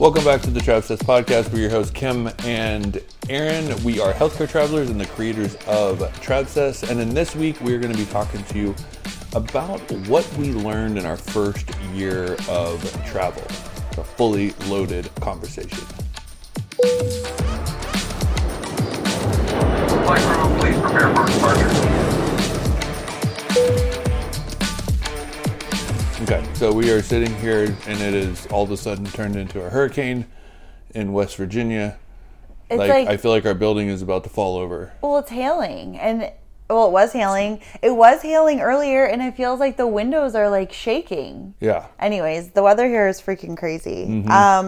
Welcome back to the Travsess Podcast. We're your hosts, Kim and Aaron. We are healthcare travelers and the creators of Travsess. And in this week, we're going to be talking to you about what we learned in our first year of travel. It's a fully loaded conversation. Flight crew, please prepare for departure. Okay, so we are sitting here and it is all of a sudden turned into a hurricane in West Virginia. It's I feel like our building is about to fall over. Well, it's hailing. It was hailing. It was hailing earlier, and it feels like the windows are like shaking. Yeah. Anyways, the weather here is freaking crazy.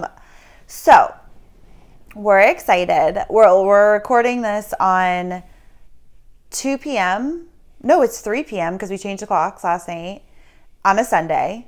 So we're excited. We're recording this on 2 p.m. No, it's 3 p.m. because we changed the clocks last night on a Sunday.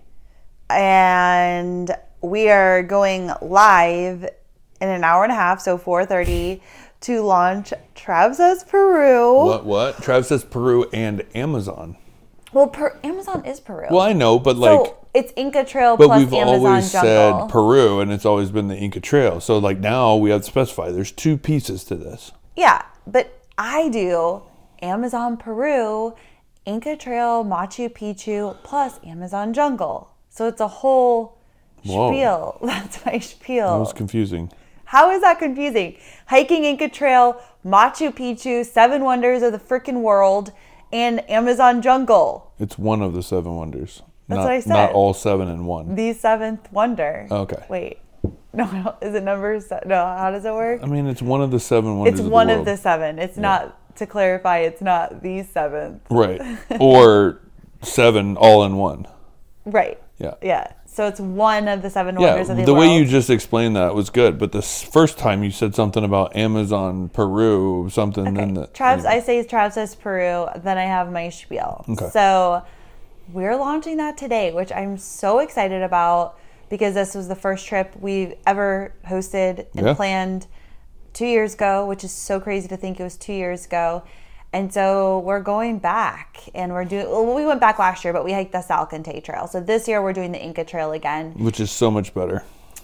And we are going live in an hour and a half, so 4:30, to launch Travsess Peru. What? Travsess Peru and Amazon. Well, Amazon is Peru. Well, I know, but So it's Inca Trail but plus we've Amazon always Jungle. said Peru, and it's always been the Inca Trail. So now we have to specify. There's two pieces to this. Yeah, but I do Amazon Peru, Inca Trail, Machu Picchu, plus Amazon Jungle. So it's a whole spiel. That's my spiel. That was confusing. How is that confusing? Hiking Inca Trail, Machu Picchu, 7 wonders of the freaking world, and Amazon Jungle. It's one of the 7 wonders. That's what I said. Not all 7 in one. The 7th wonder. Okay. Wait. No, is it numbers? No, how does it work? I mean, it's one of the 7 wonders It's of the one world. of the 7. It's not, to clarify, it's not the 7th. Right. Or 7 all in one. Right. Yeah. Yeah. So it's one of the 7 wonders of the the world. way you just explained that was good, but the first time you said something about Amazon Peru, something, then the I say Travsess Peru, then I have my spiel. Okay. So we're launching that today, which I'm so excited about because this was the first trip we've ever hosted and planned 2 years ago, which is so crazy to think it was 2 years ago. And so we're going back and we went back last year, but we hiked the Salcantay Trail. So this year we're doing the Inca Trail again. which is so much better.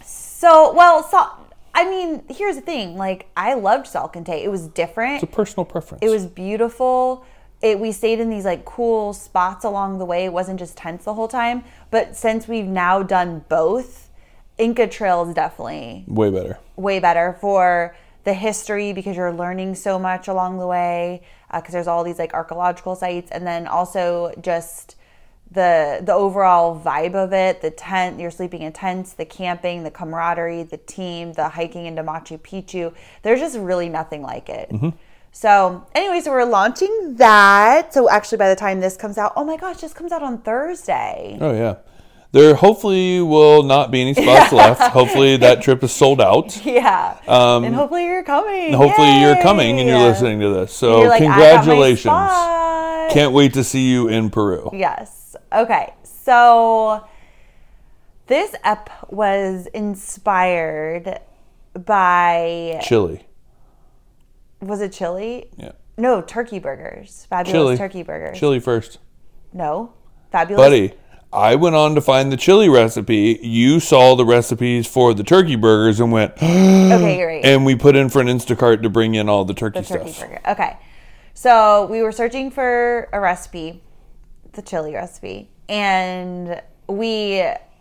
I mean, here's the thing. Like, I loved Salcantay. It was different. It's a personal preference. It was beautiful. We stayed in these like cool spots along the way. It wasn't just tents the whole time. But since we've now done both, Inca Trail is definitely way better for the history because you're learning so much along the way because there's all these like archaeological sites, and then also just the overall vibe of it, the tent, you're sleeping in tents, the camping, the camaraderie, the team, the hiking into Machu Picchu. There's just really nothing like it. So anyway, so we're launching that. So actually by the time this comes out, oh my gosh, this comes out on Thursday. Oh yeah. There hopefully will not be any spots left. Hopefully that trip is sold out. Yeah. And hopefully you're coming. Hopefully you're coming and you're listening to this. So like, congratulations. I got my spot. Can't wait to see you in Peru. Yes. Okay. So this ep was inspired by Chili. Was it chili? Yeah. No, turkey burgers. Fabulous Chili. turkey burgers. Chili first. No. Fabulous. Buddy, I went on to find the chili recipe. You saw the recipes for the turkey burgers and went, okay, you're right. And we put in for an Instacart to bring in all the turkey turkey stuff. burger. Okay. So we were searching for a recipe, the chili recipe, and we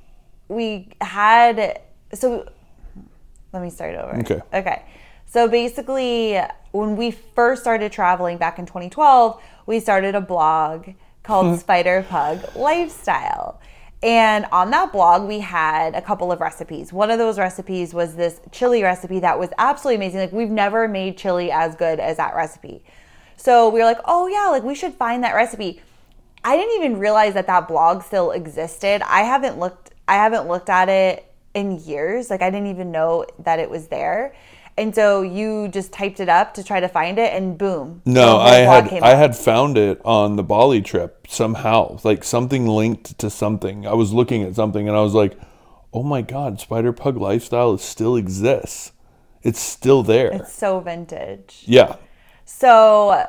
had, so let me start over. Okay. So basically, when we first started traveling back in 2012, we started a blog called Spider Pug Lifestyle. And on that blog, we had a couple of recipes. One of those recipes was this chili recipe that was absolutely amazing. Like, we've never made chili as good as that recipe. So we were like, oh yeah, like we should find that recipe. I didn't even realize that blog still existed. I haven't looked at it in years. Like, I didn't even know that it was there. And so you just typed it up to try to find it, and boom. No, I had found it on the Bali trip somehow, like something linked to something. I was looking at something and I was like, oh my God, Spider Pug Lifestyle still exists. It's still there. It's so vintage. Yeah. So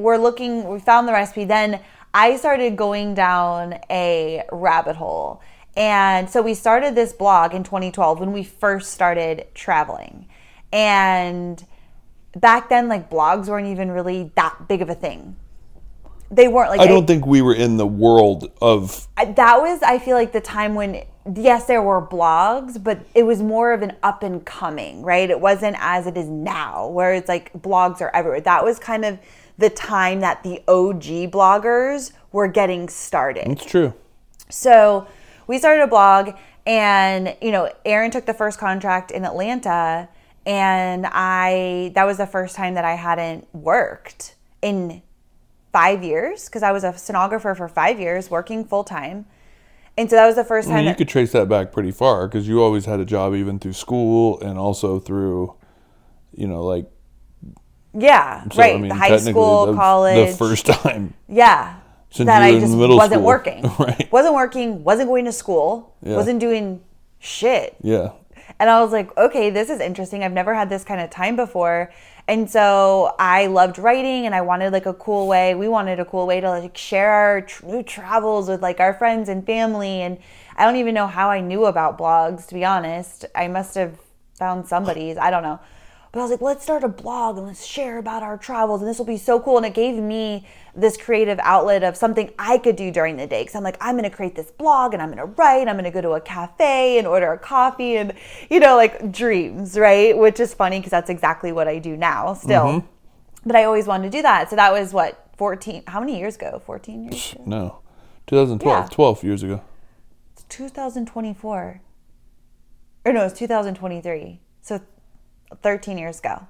we found the recipe. Then I started going down a rabbit hole. And so we started this blog in 2012 when we first started traveling. And back then, like, blogs weren't even really that big of a thing. They weren't like... I don't think we were in the world of... That was, I feel like, the time when, yes, there were blogs, but it was more of an up and coming, right? It wasn't as it is now, where it's like blogs are everywhere. That was kind of the time that the OG bloggers were getting started. It's true. So we started a blog, and, you know, Aaron took the first contract in Atlanta, and that was the first time that I hadn't worked in 5 years, because I was a stenographer for 5 years working full time. And so that was the first time. You could trace that back pretty far, because you always had a job even through school and also through, you know, like. Yeah, so, right. I mean, the high school, college. The first time. Yeah. Since that you were I just in middle wasn't school. Working. Right. Wasn't working, wasn't going to school, wasn't doing shit. Yeah. And I was like, okay, this is interesting. I've never had this kind of time before. And so I loved writing, and I wanted like a cool way. We wanted a cool way to like share our new travels with like our friends and family. And I don't even know how I knew about blogs, to be honest. I must have found somebody's. I don't know. But I was like, let's start a blog and let's share about our travels, and this will be so cool. And it gave me this creative outlet of something I could do during the day. Because I'm like, I'm going to create this blog, and I'm going to write. I'm going to go to a cafe and order a coffee, and, you know, like dreams, right? Which is funny because that's exactly what I do now still. Mm-hmm. But I always wanted to do that. So that was what, 14, how many years ago? 14 years ago? No, 2012, 12 years ago. It's 2024. Or no, it's 2023. So 13 years ago.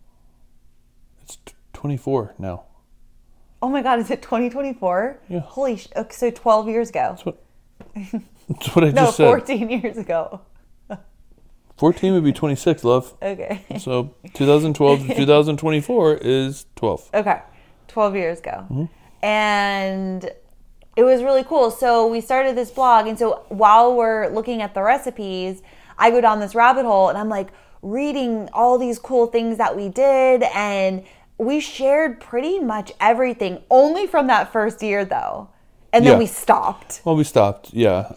It's 24 now. Oh my God, is it 2024? Yeah. Holy okay, so 12 years ago. That's what I just said. No, 14 years ago. 14 would be 26, love. Okay. So 2012 to 2024 is 12. Okay. 12 years ago. Mm-hmm. And it was really cool. So we started this blog, and so while we're looking at the recipes, I go down this rabbit hole, and I'm like, reading all these cool things that we did, and we shared pretty much everything only from that first year though, and then we stopped. Well, we stopped.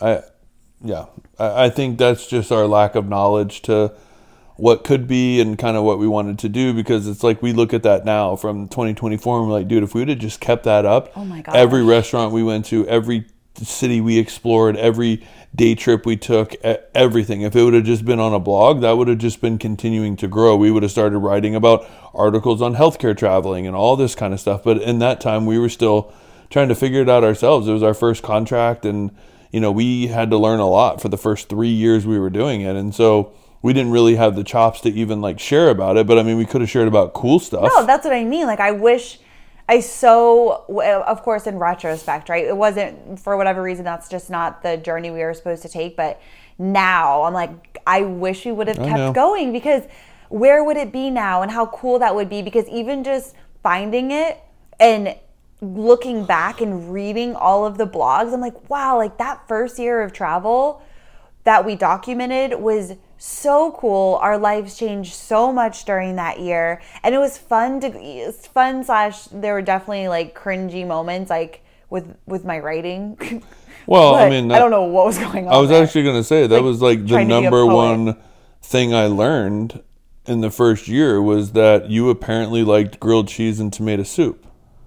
I think that's just our lack of knowledge to what could be and kind of what we wanted to do, because it's like we look at that now from 2024 and we're like, dude, if we would have just kept that up, oh my God, every restaurant we went to, every city we explored, every day trip we took, everything, if it would have just been on a blog, that would have just been continuing to grow. We would have started writing about articles on healthcare traveling and all this kind of stuff. But in that time, we were still trying to figure it out ourselves. It was our first contract, and, you know, we had to learn a lot for the first 3 years we were doing it. And so we didn't really have the chops to even like share about it. But I mean, we could have shared about cool stuff. No, that's what I mean. Like, I wish of course, in retrospect, right? It wasn't, for whatever reason, that's just not the journey we were supposed to take. But now I'm like, I wish we would have kept going, because where would it be now, and how cool that would be? Because even just finding it and looking back and reading all of the blogs, I'm like, wow, like that first year of travel that we documented was so cool. Our lives changed so much during that year, and it was fun / there were definitely like cringy moments, like with my writing. Well, I mean, I don't know what was going on. I was there. actually going to say that was like the number one thing I learned in the first year was that you apparently liked grilled cheese and tomato soup.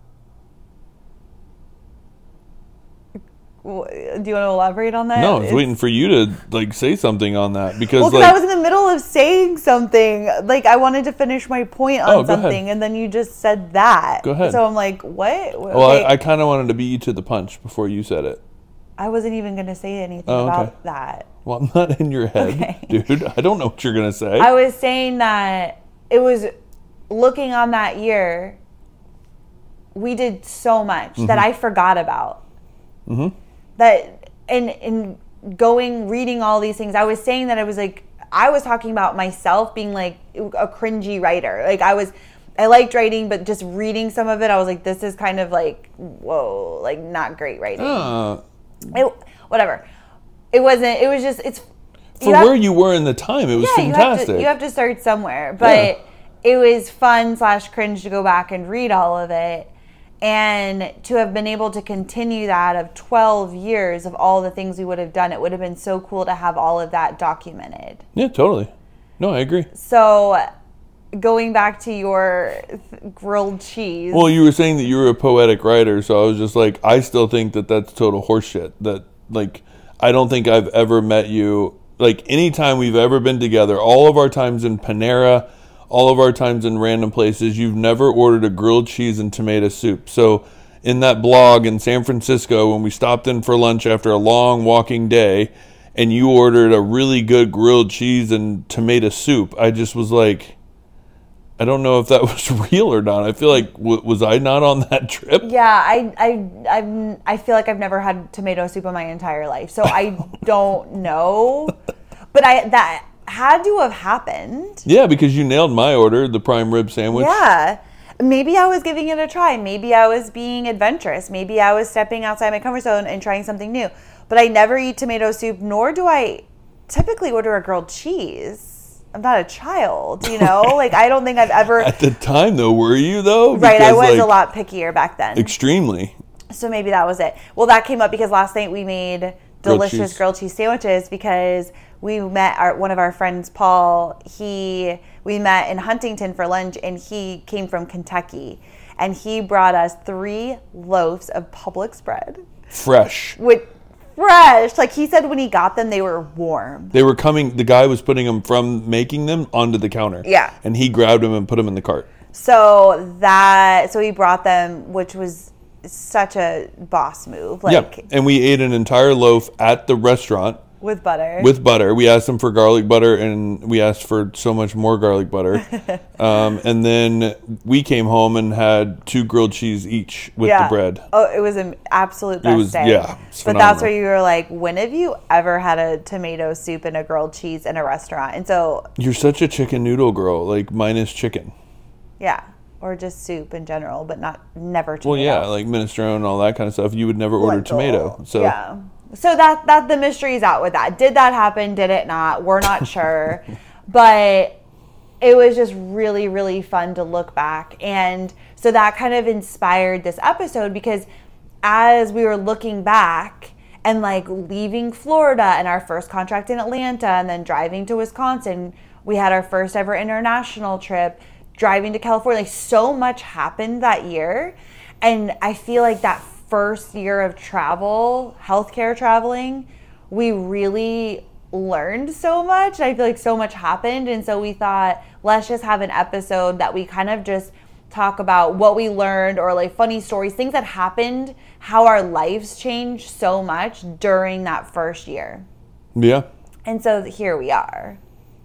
Do you want to elaborate on that? No, I was waiting for you to like say something on that, because I was in the middle of saying something. Like, I wanted to finish my point on something, and then you just said that. Go ahead. So I'm like, what? Well, I kind of wanted to beat you to the punch before you said it. I wasn't even going to say anything about that. Well, I'm not in your head, dude. I don't know what you're going to say. I was saying that it was, looking on that year, we did so much that I forgot about. Mm-hmm. That in going, reading all these things, I was saying that I was like, I was talking about myself being like a cringy writer. Like, I liked writing, but just reading some of it, I was like, this is kind of like, whoa, like not great writing. Whatever. It wasn't, it was just, it's... For where you were in the time, it was fantastic. You have to start somewhere. But it was fun / cringe to go back and read all of it. And to have been able to continue that of 12 years of all the things we would have done, it would have been so cool to have all of that documented. Yeah, totally. No, I agree. So going back to your grilled cheese. Well, you were saying that you were a poetic writer, so I was just like, I still think that that's total horseshit. That, like, I don't think I've ever met you. Like, anytime we've ever been together, all of our times in Panera, all of our times in random places, you've never ordered a grilled cheese and tomato soup. So in that blog in San Francisco, when we stopped in for lunch after a long walking day, and you ordered a really good grilled cheese and tomato soup, I just was like, I don't know if that was real or not. I feel like, was I not on that trip? Yeah, I feel like I've never had tomato soup in my entire life, so I don't know. But that had to have happened. Yeah, because you nailed my order, the prime rib sandwich. Yeah. Maybe I was giving it a try. Maybe I was being adventurous. Maybe I was stepping outside my comfort zone and trying something new. But I never eat tomato soup, nor do I typically order a grilled cheese. I'm not a child, you know? Like, I don't think I've ever... At the time, though, were you, though? Right, I was a lot pickier back then. Extremely. So maybe that was it. Well, that came up because last night we made delicious grilled cheese sandwiches because we met one of our friends, Paul. We met in Huntington for lunch, and he came from Kentucky. And he brought us 3 loaves of Publix bread. Fresh. Fresh. Like, he said when he got them, they were warm. They were coming, the guy was putting them from making them onto the counter. Yeah. And he grabbed them and put them in the cart. So he brought them, which was such a boss move. Like, yeah. And we ate an entire loaf at the restaurant. With butter. We asked them for garlic butter, and we asked for so much more garlic butter. And then we came home and had 2 grilled cheese each with the bread. Oh, it was an absolute best day. Yeah, but that's where you were like, when have you ever had a tomato soup and a grilled cheese in a restaurant? And so... You're such a chicken noodle girl, like minus chicken. Yeah. Or just soup in general, but never tomato. Well, yeah, like minestrone and all that kind of stuff. You would never order tomato. So yeah. So that the mystery's out with that. Did that happen? Did it not? We're not sure. But it was just really, really fun to look back. And so that kind of inspired this episode because as we were looking back and like leaving Florida and our first contract in Atlanta and then driving to Wisconsin, we had our first ever international trip, driving to California. Like, so much happened that year. And I feel like that first year of travel, healthcare traveling, we really learned so much. I feel like so much happened. And so we thought, let's just have an episode that we kind of just talk about what we learned or like funny stories, things that happened, how our lives changed so much during that first year. Yeah. And so here we are.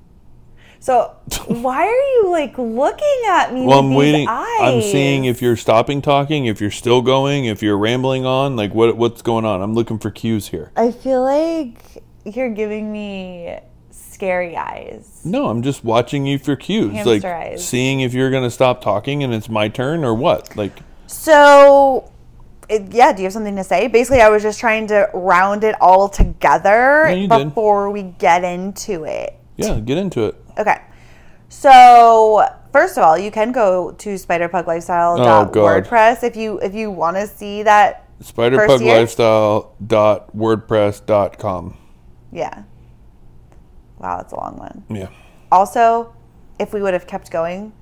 So why are you like looking at me? Well, with I'm these waiting. Eyes? I'm seeing if you're stopping talking, if you're still going, if you're rambling on. Like what's going on? I'm looking for cues here. I feel like you're giving me scary eyes. No, I'm just watching you for cues. Hamster like eyes. Seeing if you're going to stop talking and it's my turn or what. Like. So. Yeah, do you have something to say? Basically, I was just trying to round it all together before we get into it. Yeah, get into it. Okay. So, first of all, you can go to spiderpuglifestyle.wordpress if you want to see that. Spiderpuglifestyle.wordpress.com. Yeah. Wow, that's a long one. Yeah. Also, if we would have kept going,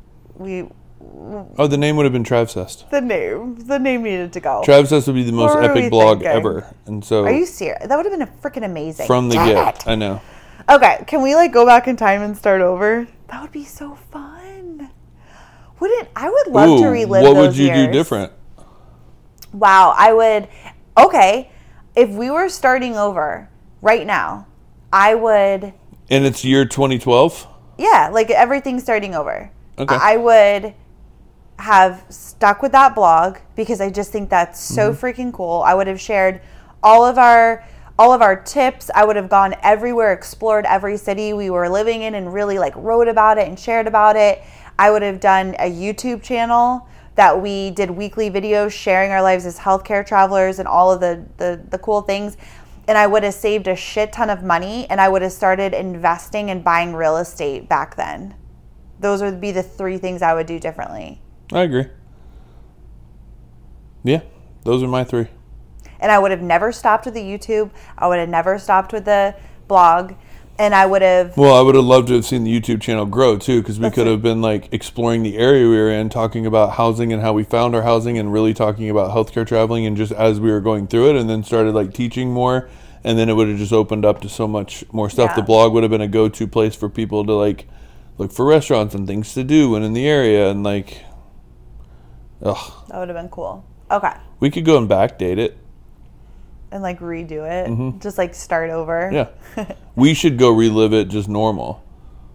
the name would have been Travcest. The name needed to go. Travcest would be the most epic blog ever. And so, are you serious? That would have been freaking amazing. From the get. I know. Okay, can we like go back in time and start over? That would be so fun. I would love to relive those years. What would you do different? Wow, I would. Okay, if we were starting over right now, I would. And it's year 2012? Yeah, like everything's starting over. Okay. I would have stuck with that blog because I just think that's so freaking cool. I would have shared all of our tips. I would have gone everywhere, explored every city we were living in and really like wrote about it and shared about it. I would have done a YouTube channel that we did weekly videos sharing our lives as healthcare travelers and all of the cool things. And I would have saved a shit ton of money and I would have started investing and buying real estate back then. Those would be the 3 things I would do differently. I agree. Yeah, those are my 3. And I would have never stopped with the YouTube. I would have never stopped with the blog. And I would have... Well, I would have loved to have seen the YouTube channel grow, too, because we could have been, like, exploring the area we were in, talking about housing and how we found our housing, and really talking about healthcare traveling, and just as we were going through it, and then started, like, teaching more, and then it would have just opened up to so much more stuff. Yeah. The blog would have been a go-to place for people to, like, look for restaurants and things to do and in the area, and, like... Ugh. That would have been cool. Okay. We could go and backdate it. And, like, redo it. Mm-hmm. Just, like, start over. Yeah. We should go relive it just normal.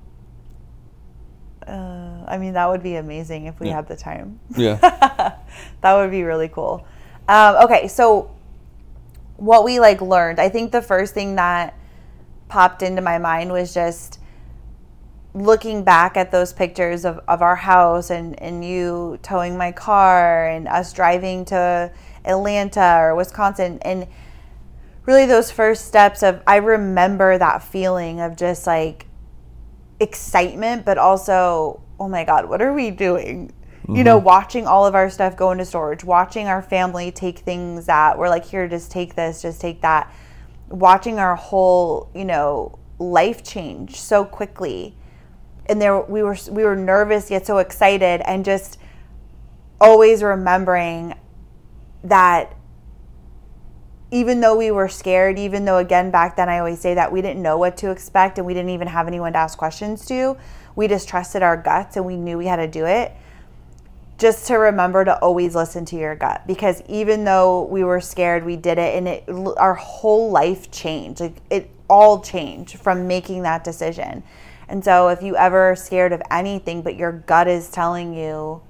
I mean, that would be amazing if we had the time. Yeah. That would be really cool. Okay, so what we, like, learned, I think the first thing that popped into my mind was just looking back at those pictures of our house and you towing my car and us driving to Atlanta or Wisconsin, and really those first steps of, I remember that feeling of just like excitement, but also, oh my God, what are we doing? Mm-hmm. You know, watching all of our stuff go into storage, watching our family take things that we're like, here, just take this, just take that, watching our whole, you know, life change so quickly. And there we were nervous yet so excited, and just always remembering that even though we were scared, even though, again, back then I always say that we didn't know what to expect and we didn't even have anyone to ask questions to, we just trusted our guts and we knew we had to do it. Just to remember to always listen to your gut, because even though we were scared, we did it, and our whole life changed. Like, it all changed from making that decision. And so if you ever are scared of anything, but your gut is telling you,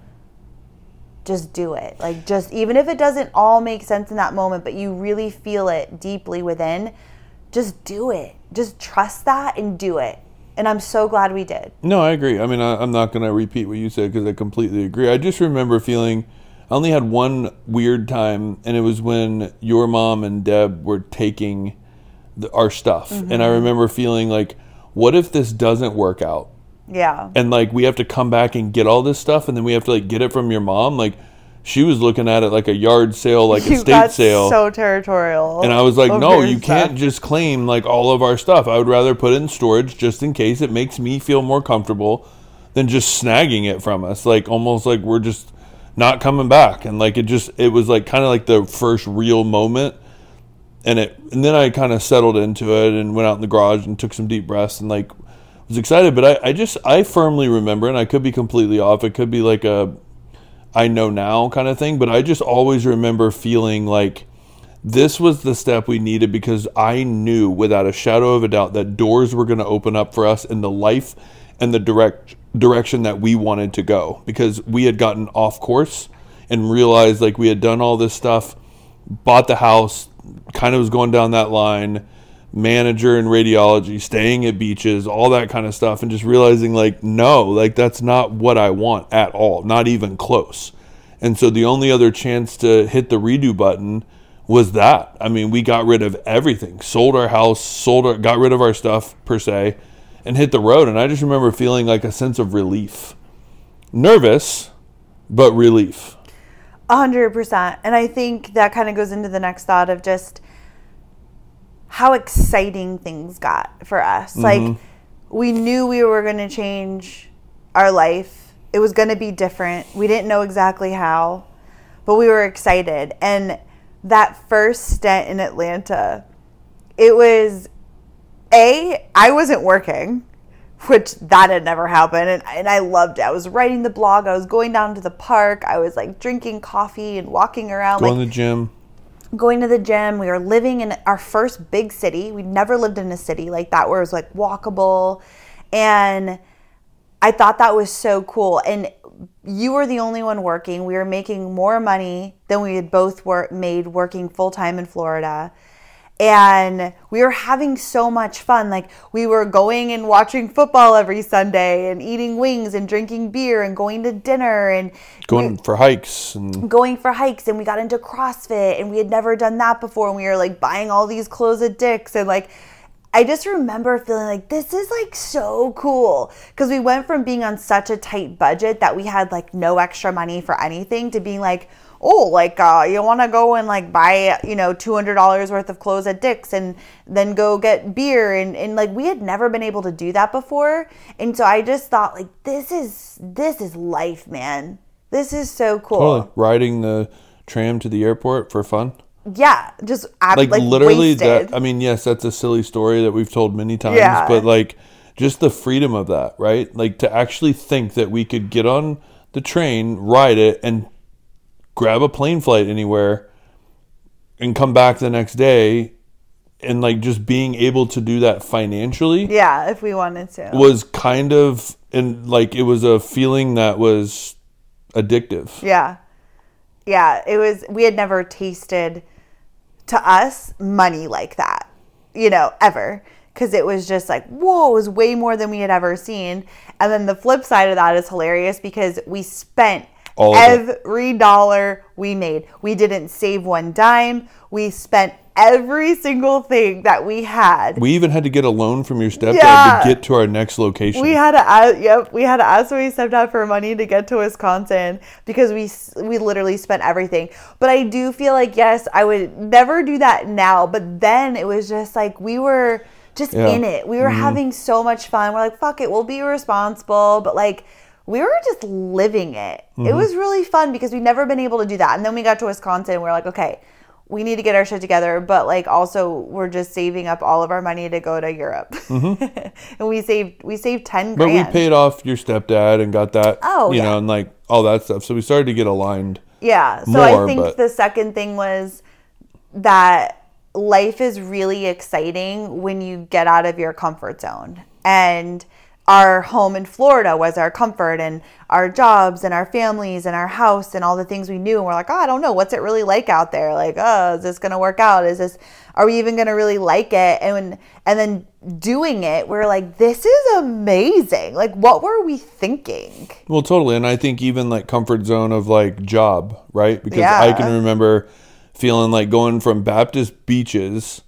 just do it. Like, just, even if it doesn't all make sense in that moment, but you really feel it deeply within, just do it. Just trust that and do it. And I'm so glad we did. No, I agree. I mean, I'm not going to repeat what you said because I completely agree. I just remember feeling, I only had one weird time, and it was when your mom and Deb were taking our stuff. Mm-hmm. And I remember feeling like, what if this doesn't work out? Yeah. And, like, we have to come back and get all this stuff, and then we have to, like, get it from your mom. Like, she was looking at it like a yard sale, like a estate sale. So territorial. And I was like, no, you can't just claim, like, all of our stuff. I would rather put it in storage just in case it makes me feel more comfortable than just snagging it from us. Like, almost like we're just not coming back. And, like, it was, like, kind of like the first real moment. And then I kind of settled into it and went out in the garage and took some deep breaths and, like, was excited. But I firmly remember, and I could be completely off. It could be like a I know now kind of thing. But I just always remember feeling like this was the step we needed, because I knew without a shadow of a doubt that doors were going to open up for us in the life and the direction that we wanted to go, because we had gotten off course and realized, like, we had done all this stuff, bought the house, kind of was going down that line, manager in radiology, staying at beaches, all that kind of stuff, and just realizing, like, no, like, that's not what I want at all, not even close. And so the only other chance to hit the redo button was that. I mean, we got rid of everything, sold our house, got rid of our stuff per se, and hit the road. And I just remember feeling like a sense of relief. Nervous, but relief. 100%. And I think that kind of goes into the next thought of just how exciting things got for us. Mm-hmm. Like, we knew we were going to change our life. It was going to be different. We didn't know exactly how, but we were excited. And that first stint in Atlanta, it was, I wasn't working, which that had never happened. And I loved it. I was writing the blog. I was going down to the park. I was, like, drinking coffee and walking around. Going to the gym. Going to the gym. We were living in our first big city. We'd never lived in a city like that where it was, like, walkable. And I thought that was so cool. And you were the only one working. We were making more money than we had both made working full-time in Florida. And we were having so much fun. Like, we were going and watching football every Sunday and eating wings and drinking beer and going to dinner and going for hikes. And we got into CrossFit, and we had never done that before. And we were, like, buying all these clothes at Dick's. And, like, I just remember feeling like this is, like, so cool, because we went from being on such a tight budget that we had, like, no extra money for anything to being like, oh, like, you want to go and like buy, $200 worth of clothes at Dick's and then go get beer. And like, we had never been able to do that before. And so I just thought like, this is life, man. This is so cool. Totally. Riding the tram to the airport for fun. Yeah. Just like literally wasted. that. I mean, yes, that's a silly story that we've told many times, but like just the freedom of that, right? Like to actually think that we could get on the train, ride it, and grab a plane flight anywhere and come back the next day, and like just being able to do that financially. Yeah, if we wanted to. Was kind of, and like it was a feeling that was addictive. Yeah. Yeah, it was, we had never tasted, to us, money like that, ever. Because it was just like, whoa, it was way more than we had ever seen. And then the flip side of that is hilarious because we spent every dollar we made. We didn't save one dime. We spent every single thing that we had. We even had to get a loan from your stepdad to get to our next location. We had to ask my stepdad for money to get to Wisconsin because we literally spent everything. But I do feel like, yes, I would never do that now. But then it was just like we were just in it. We were having so much fun. We're like, fuck it, we'll be responsible. But like, we were just living it. It was really fun because we'd never been able to do that. And then we got to Wisconsin and we're like, okay, we need to get our shit together. But like also we're just saving up all of our money to go to Europe. And we saved $10,000. But we paid off your stepdad and got that, and like all that stuff. So we started to get aligned. Yeah. So I think the second thing was that life is really exciting when you get out of your comfort zone. And our home in Florida was our comfort, and our jobs and our families and our house and all the things we knew. And we're like, I don't know. What's it really like out there? Like, is this going to work out? Are we even going to really like it? And then doing it, we're like, this is amazing. Like, what were we thinking? Well, totally. And I think even like comfort zone of like job, right? Because I can remember feeling like going from Baptist Beaches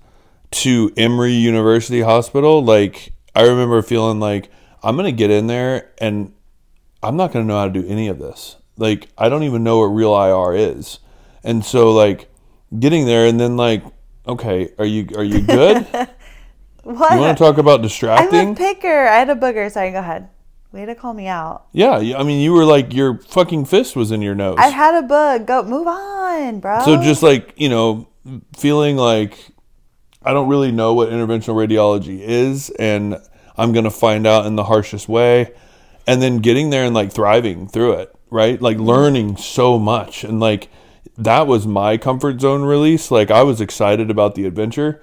to Emory University Hospital. Like, I remember feeling like I'm going to get in there and I'm not going to know how to do any of this. Like, I don't even know what real IR is. And so like getting there and then like, okay, are you good? What? You want to talk about distracting? I'm a picker. I had a booger. Sorry, go ahead. Way to call me out. Yeah, I mean, you were like, your fucking fist was in your nose. I had a bug. Go, move on, bro. So just like, feeling like I don't really know what interventional radiology is, and I'm going to find out in the harshest way. And then getting there and like thriving through it, right? Like learning so much. And like, that was my comfort zone release. Like, I was excited about the adventure.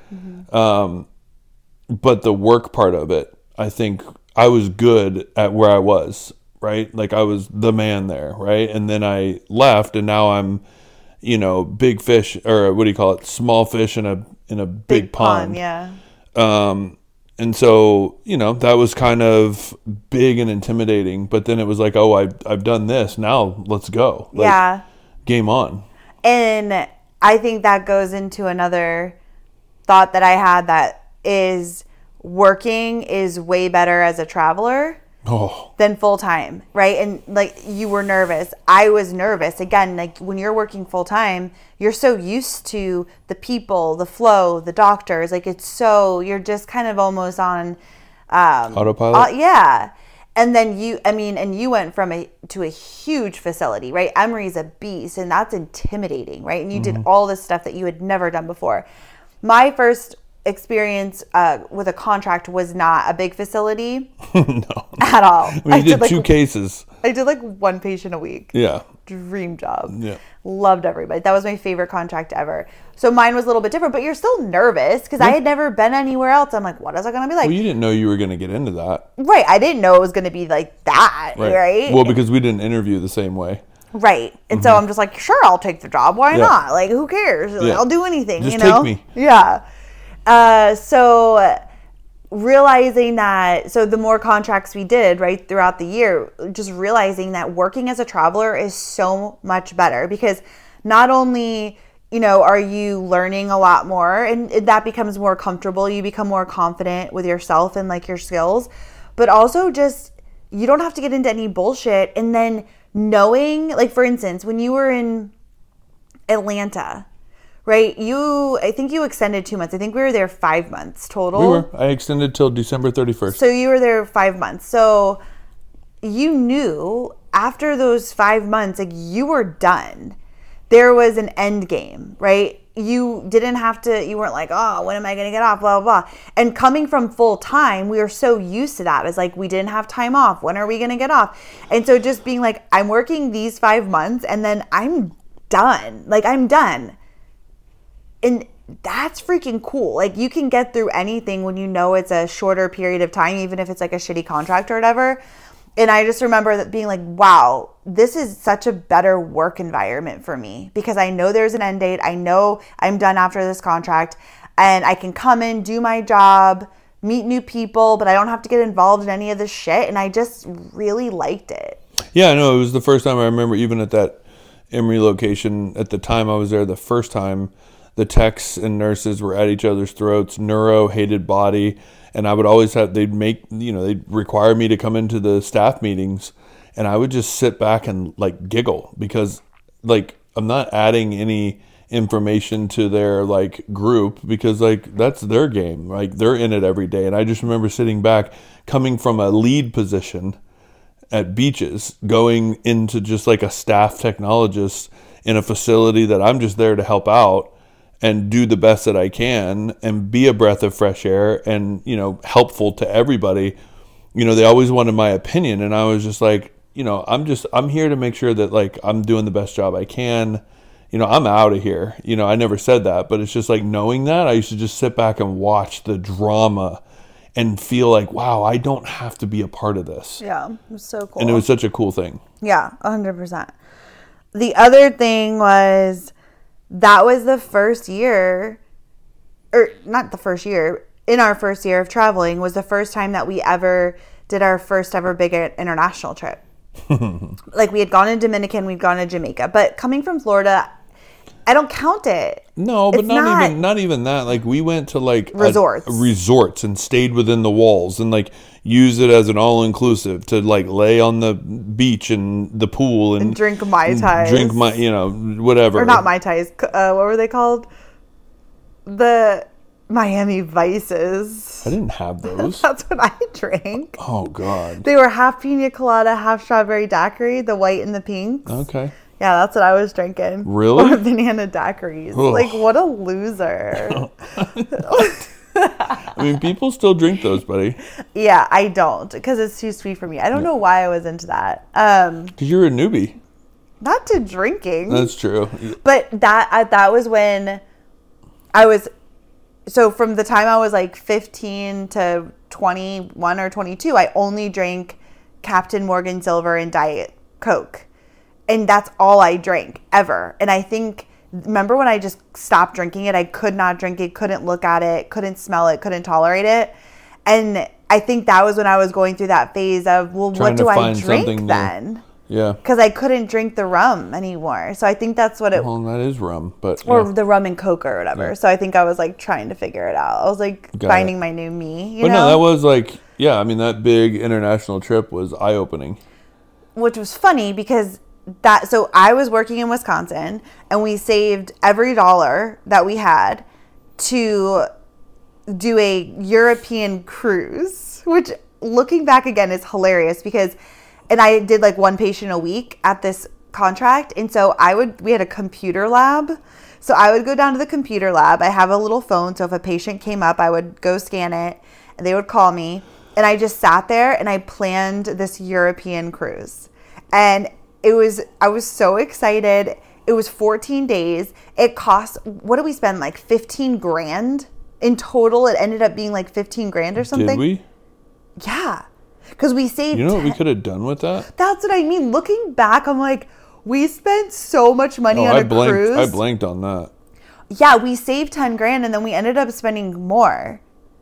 But the work part of it, I think I was good at where I was, right? Like, I was the man there, right? And then I left, and now I'm, big fish, or what do you call it? Small fish in a big pond. Yeah. And so, that was kind of big and intimidating. But then it was like, oh, I've done this. Now let's go. Like, game on. And I think that goes into another thought that I had, that is working is way better as a traveler than full time, right? And like, you were nervous. I was nervous. Again, like when you're working full time, you're so used to the people, the flow, the doctors. Like you're just kind of almost on autopilot. Yeah. And then you went to a huge facility, right? Emory's a beast, and that's intimidating, right? And you did all this stuff that you had never done before. My first experience with a contract was not a big facility. No. At all. You did two cases. I did like one patient a week. Yeah. Dream job. Yeah. Loved everybody. That was my favorite contract ever. So mine was a little bit different, but you're still nervous because I had never been anywhere else. I'm like, what is it going to be like? Well, you didn't know you were going to get into that. Right. I didn't know it was going to be like that. Right. Well, because we didn't interview the same way. Right. And so I'm just like, sure, I'll take the job. Why not? Like, who cares? I'll do anything, Just take me. Yeah. So realizing that, so the more contracts we did, right, throughout the year, just realizing that working as a traveler is so much better because not only, are you learning a lot more and that becomes more comfortable, you become more confident with yourself and like your skills, but also just, you don't have to get into any bullshit. And then knowing, like, for instance, when you were in Atlanta, right? I think you extended 2 months. I think we were there 5 months total. We were. I extended till December 31st. So you were there 5 months. So you knew after those 5 months, like, you were done. There was an end game, right? You didn't have to, you weren't like, oh, when am I going to get off, blah, blah, blah. And coming from full time, we were so used to that. It's like, we didn't have time off. When are we going to get off? And so just being like, I'm working these 5 months and then I'm done. Like, I'm done. And that's freaking cool. Like, you can get through anything when you know it's a shorter period of time, even if it's like a shitty contract or whatever. And I just remember that being like, wow, this is such a better work environment for me because I know there's an end date. I know I'm done after this contract and I can come in, do my job, meet new people, but I don't have to get involved in any of this shit. And I just really liked it. Yeah, no, it was the first time I remember, even at that Emory location, at the time I was there the first time, the techs and nurses were at each other's throats. Neuro hated body. And I would always they'd require me to come into the staff meetings and I would just sit back and like giggle because like I'm not adding any information to their like group because like that's their game. Like they're in it every day. And I just remember sitting back, coming from a lead position at Beaches, going into just like a staff technologist in a facility that I'm just there to help out and do the best that I can and be a breath of fresh air and, helpful to everybody. They always wanted my opinion. And I was just like, I'm here to make sure that like I'm doing the best job I can. I'm out of here. I never said that, but it's just like knowing that I used to just sit back and watch the drama and feel like, wow, I don't have to be a part of this. Yeah, it was so cool. And it was such a cool thing. Yeah, 100%. The other thing was, that was the first year, or not the first year, in our first year of traveling was the first time that we ever did our first ever big international trip. Like we had gone to Dominican, we'd gone to Jamaica, but coming from Florida, I don't count it. No, but not even that. Like we went to like resorts and stayed within the walls and like use it as an all-inclusive to like lay on the beach and the pool and drink Mai Tais. Drink whatever. Or not Mai Tais. What were they called? The Miami Vices. I didn't have those. That's what I drank. Oh, God. They were half pina colada, half strawberry daiquiri, the white and the pinks. Okay. Yeah, that's what I was drinking. Really? Or banana daiquiris. Ugh. Like, what a loser. I mean, people still drink those, buddy. Yeah, I don't, because it's too sweet for me. I don't know why I was into that. Because you're a newbie. Not to drinking. That's true. But that was when I was... So from the time I was like 15 to 21 or 22, I only drank Captain Morgan Silver and Diet Coke. And that's all I drank ever. And I think, remember when I just stopped drinking it? I could not drink it, couldn't look at it, couldn't smell it, couldn't tolerate it. And I think that was when I was going through that phase of, well, what do I drink then? Yeah. Because I couldn't drink the rum anymore. So I think that's what it... Well, that is rum, but... Or the rum and Coke or whatever. Yeah. So I think I was like trying to figure it out. I was like finding my new me, you know? No, that was like... Yeah, I mean, that big international trip was eye-opening. Which was funny because... So I was working in Wisconsin and we saved every dollar that we had to do a European cruise, which looking back again is hilarious because, and I did like one patient a week at this contract. And so we had a computer lab. So I would go down to the computer lab. I have a little phone. So if a patient came up, I would go scan it and they would call me. And I just sat there and I planned this European cruise. And I was so excited. It was 14 days. It cost, what did we spend? Like 15 grand in total. It ended up being like 15 grand or something. Did we? Yeah. Because we saved. You know what we could have done with that? That's what I mean. Looking back, I'm like, we spent so much money on a cruise. I blanked on that. Yeah, we saved 10 grand and then we ended up spending more.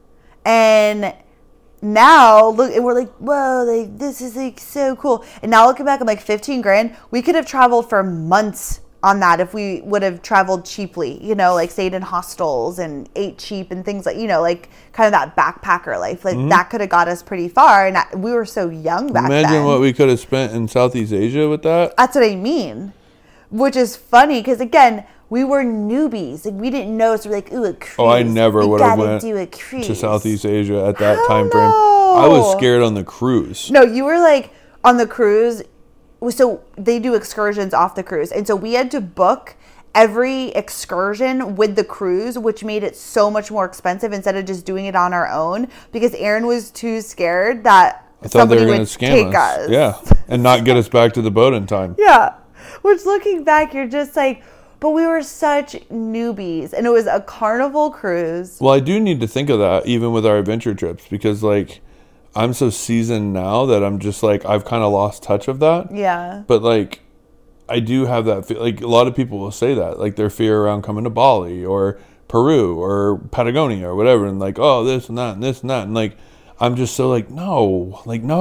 And now look, and we're like, whoa, like this is like so cool. And now looking back, I'm like 15 grand. We could have traveled for months on that if we would have traveled cheaply, like stayed in hostels and ate cheap and things like, like kind of that backpacker life. Like that could have got us pretty far. And we were so young back then. Imagine what we could have spent in Southeast Asia with that. That's what I mean. Which is funny because again, we were newbies. Like, we didn't know. So we're like, ooh, a cruise. Oh, I never would have went to Southeast Asia at that time frame. I was scared on the cruise. No, you were like on the cruise. So they do excursions off the cruise. And so we had to book every excursion with the cruise, which made it so much more expensive instead of just doing it on our own, because Aaron was too scared that somebody would scam us. Yeah, and not get us back to the boat in time. Yeah, which looking back, you're just like, but we were such newbies, and it was a Carnival cruise. Well, I do need to think of that even with our adventure trips, because like I'm so seasoned now that I'm just like, I've kind of lost touch of that. Yeah. But like, I do have that, like a lot of people will say that, like their fear around coming to Bali or Peru or Patagonia or whatever, and like, oh, this and that and this and that. And like, I'm just so like, no.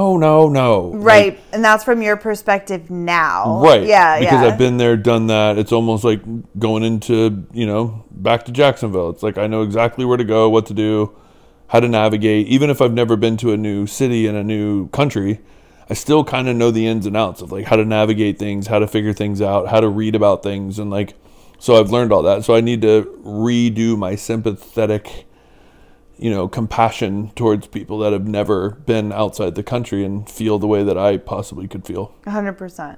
Right. Like, and that's from your perspective now. Right. Yeah. Because I've been there, done that. It's almost like going into, back to Jacksonville. It's like, I know exactly where to go, what to do, how to navigate. Even if I've never been to a new city in a new country, I still kind of know the ins and outs of like how to navigate things, how to figure things out, how to read about things. And like, so I've learned all that. So I need to redo my sympathetic, compassion towards people that have never been outside the country and feel the way that I possibly could feel. 100%.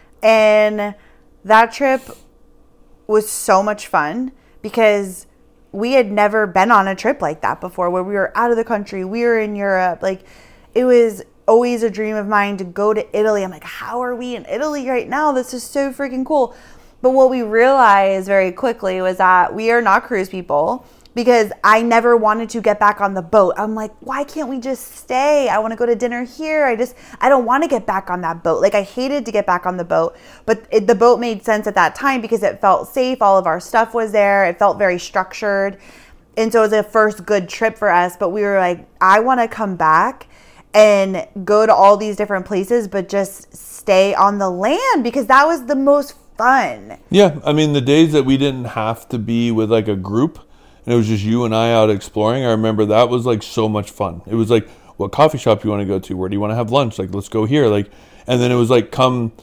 And that trip was so much fun because we had never been on a trip like that before, where we were out of the country. We were in Europe. Like, it was always a dream of mine to go to Italy. I'm like, how are we in Italy right now? This is so freaking cool. But what we realized very quickly was that we are not cruise people, because I never wanted to get back on the boat. I'm like, why can't we just stay? I want to go to dinner here. I don't want to get back on that boat. Like, I hated to get back on the boat, but the boat made sense at that time because it felt safe. All of our stuff was there. It felt very structured. And so it was a first good trip for us, but we were like, I want to come back and go to all these different places, but just stay on the land, because that was the most fun. Yeah. I mean, the days that we didn't have to be with like a group and it was just you and I out exploring, I remember that was like so much fun. It was like, what coffee shop you want to go to? Where do you want to have lunch? Like, let's go here. Like, and then it was like, come,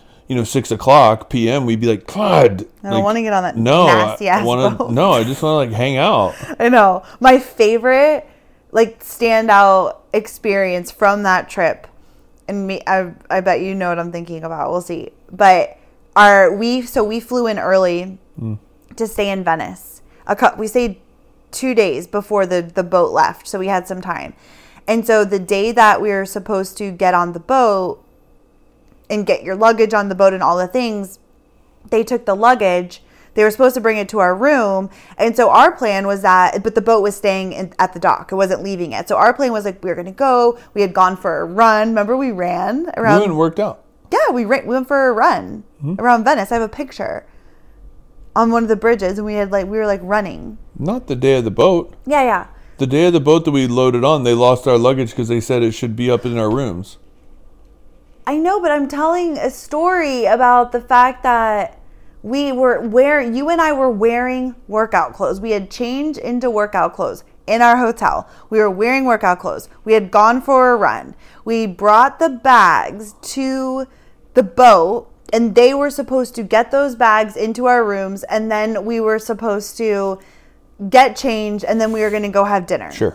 6:00 p.m. we'd be like, God, I don't want to get on that nasty ass boat. No, I just want to like hang out. I know. My favorite like standout experience from that trip, and I bet you know what I'm thinking about. We'll see. But we flew in early to stay in Venice. We stayed 2 days before the boat left, so we had some time. And so the day that we were supposed to get on the boat and get your luggage on the boat and all the things, they took the luggage. They were supposed to bring it to our room. And so our plan was that, but the boat was staying at the dock. It wasn't leaving it. So our plan was like, we were going to go. We had gone for a run. Remember, we ran around. And worked out. Yeah, we went for a run around Venice. I have a picture on one of the bridges, and we were like running. Not the day of the boat. Yeah. The day of the boat that we loaded on, they lost our luggage because they said it should be up in our rooms. I know, but I'm telling a story about the fact that you and I were wearing workout clothes. We had changed into workout clothes in our hotel. We were wearing workout clothes. We had gone for a run. We brought the bags to the boat, and they were supposed to get those bags into our rooms, and then we were supposed to get changed, and then we were going to go have dinner. Sure.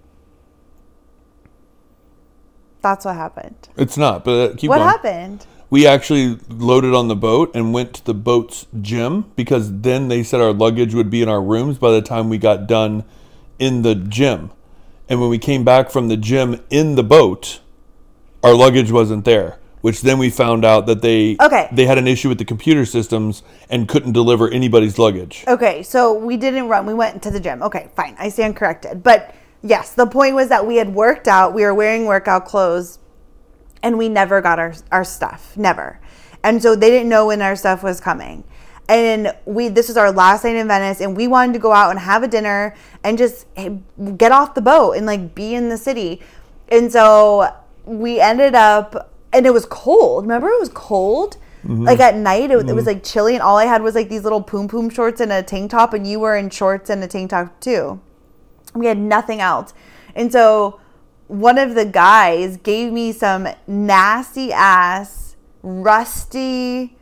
That's what happened. It's not, but keep going. What on. happened? We actually loaded on the boat and went to the boat's gym, because then they said our luggage would be in our rooms by the time we got done in the gym. And when we came back from the gym in the boat, our luggage wasn't there, which then we found out that they had an issue with the computer systems and couldn't deliver anybody's luggage. Okay, so we didn't run. We went to the gym. Okay, fine. I stand corrected. But yes, the point was that we had worked out. We were wearing workout clothes, and we never got our stuff. Never. And so they didn't know when our stuff was coming. And this was our last night in Venice, and we wanted to go out and have a dinner and just get off the boat and like be in the city. And so we ended up, and it was cold. Remember, it was cold? Mm-hmm. Like at night, it was like chilly, and all I had was like these little poom shorts and a tank top, and you were in shorts and a tank top too. We had nothing else. And so one of the guys gave me some nasty ass, rusty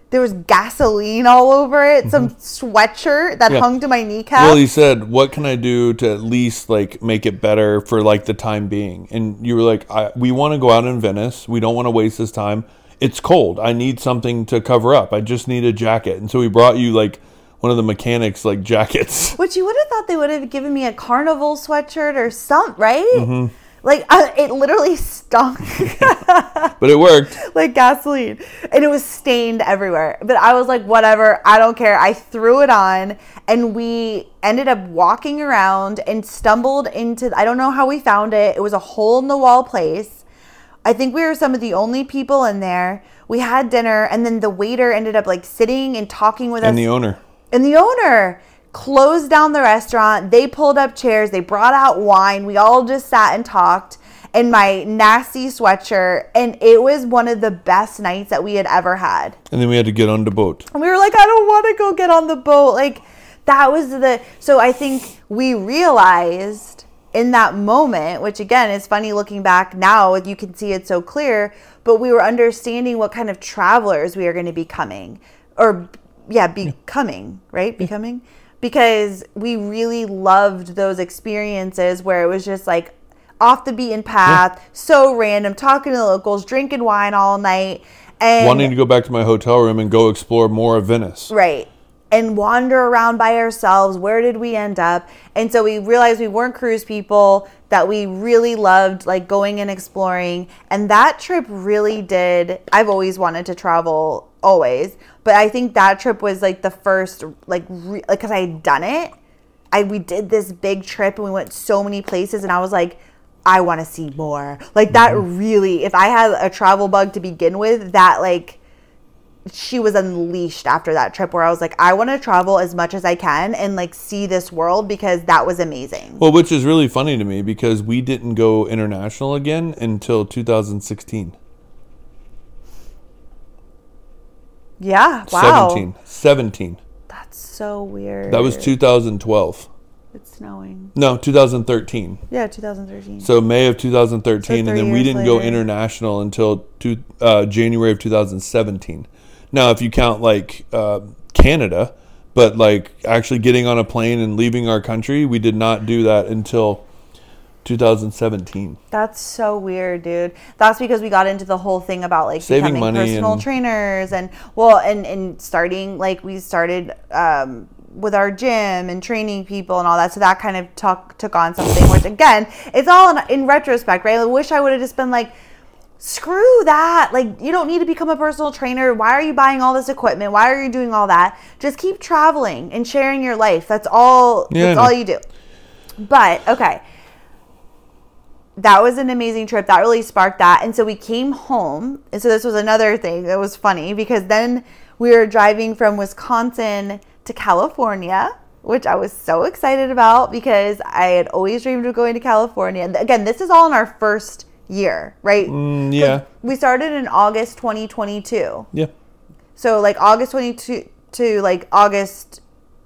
There was gasoline all over it. Some sweatshirt that hung to my kneecap. Well, he said, what can I do to at least like make it better for like the time being? And you were like, we want to go out in Venice. We don't want to waste this time. It's cold. I need something to cover up. I just need a jacket. And so we brought you like one of the mechanics like jackets. Which you would have thought they would have given me a carnival sweatshirt or something, right? Like, it literally stunk. But it worked. Like gasoline. And it was stained everywhere. But I was like, whatever, I don't care. I threw it on, and we ended up walking around and stumbled into, I don't know how we found it. It was a hole-in-the-wall place. I think we were some of the only people in there. We had dinner, and then the waiter ended up like sitting and talking with us. And the owner. And the owner closed down the restaurant. They pulled up chairs. They brought out wine. We all just sat and talked in my nasty sweatshirt. And it was one of the best nights that we had ever had. And then we had to get on the boat. And we were like, I don't want to go get on the boat. Like, that was so I think we realized in that moment, which again is funny looking back now, you can see it so clear, but we were understanding what kind of travelers we are going to be becoming. Because we really loved those experiences where it was just like off the beaten path, so random, talking to the locals, drinking wine all night, and wanting to go back to my hotel room and go explore more of Venice. Right. And wander around by ourselves. Where did we end up? And so we realized we weren't cruise people, that we really loved like going and exploring. And that trip really did. I've always wanted to travel, always. But I think that trip was like the first, because I had done it. We did this big trip and we went so many places. And I was like, I want to see more. Like that really, if I had a travel bug to begin with, that like, she was unleashed after that trip where I was like, I want to travel as much as I can and like see this world, because that was amazing. Well, which is really funny to me because we didn't go international again until 2016. Yeah. Wow. 17. That's so weird. That was 2012. It's snowing. No, 2013. Yeah, 2013. So May of 2013, So and then we didn't go international until January of 2017. Now, if you count like Canada, but like actually getting on a plane and leaving our country, we did not do that until 2017. That's so weird, dude. That's because we got into the whole thing about like saving becoming money personal trainers and starting, like we started with our gym and training people and all that. So that kind of took on something, which again, it's all in retrospect, right? I wish I would have just been like, screw that. Like, you don't need to become a personal trainer. Why are you buying all this equipment? Why are you doing all that? Just keep traveling and sharing your life. That's all. That's all you do. But okay. That was an amazing trip. That really sparked that. And so we came home. And so this was another thing that was funny, because then we were driving from Wisconsin to California, which I was so excited about because I had always dreamed of going to California. And again, this is all in our first year, right? Yeah. We started in August 2022. Yeah. So like August 22 to like August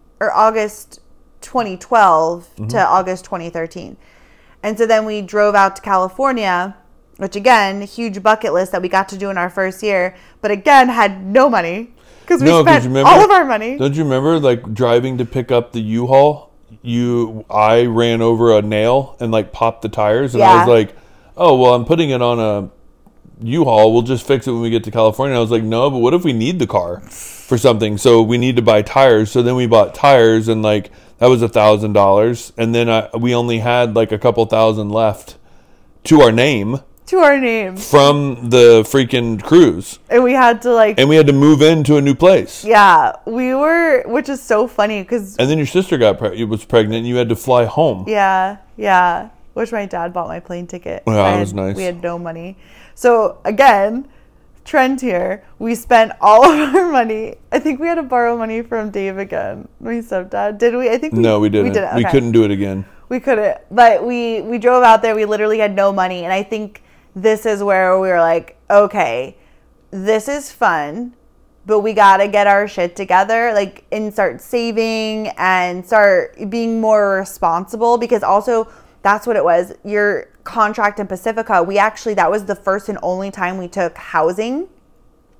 2012 to August 2013. And so then we drove out to California, which again, huge bucket list that we got to do in our first year, but again, had no money because we spent all of our money. Don't you remember like driving to pick up the U-Haul? I ran over a nail and like popped the tires, and I was like, oh, well, I'm putting it on a U-Haul. We'll just fix it when we get to California. I was like, no, but what if we need the car for something? So we need to buy tires. So then we bought tires, and like that was $1,000. And then we only had like a couple thousand left to our name. From the freaking cruise. And we had to move into a new place. Yeah, which is so funny because. And then your sister was pregnant and you had to fly home. Yeah. Which my dad bought my plane ticket. Yeah, that was nice. We had no money. So again, trend here. We spent all of our money. I think we had to borrow money from Dave again, my stepdad. Did we? I think No, we didn't. Okay. We couldn't do it again. We couldn't. But we drove out there. We literally had no money. And I think this is where we were like, okay, this is fun, but we got to get our shit together, like, and start saving and start being more responsible, because also that's what it was. Your contract in Pacifica, that was the first and only time we took housing.